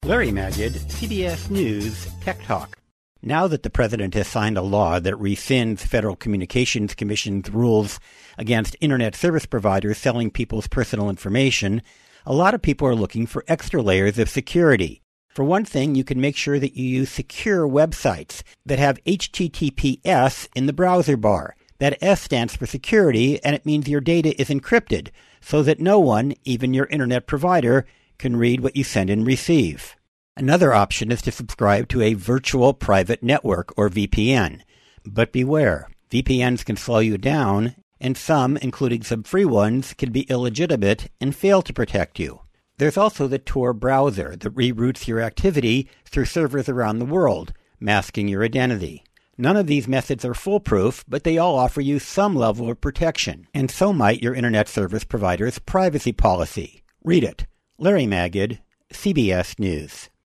Larry Magid, CBS News Tech Talk. Now that the president has signed a law that rescinds Federal Communications Commission's rules against Internet service providers selling people's personal information, a lot of people are looking for extra layers of security. For one thing, you can make sure that you use secure websites that have HTTPS in the browser bar. That S stands for security, and it means your data is encrypted so that no one, even your internet provider, can read what you send and receive. Another option is to subscribe to a virtual private network, or VPN. But beware, VPNs can slow you down, and some, including some free ones, can be illegitimate and fail to protect you. There's also the Tor browser that reroutes your activity through servers around the world, masking your identity. None of these methods are foolproof, but they all offer you some level of protection, and so might your internet service provider's privacy policy. Read it. Larry Magid, CBS News.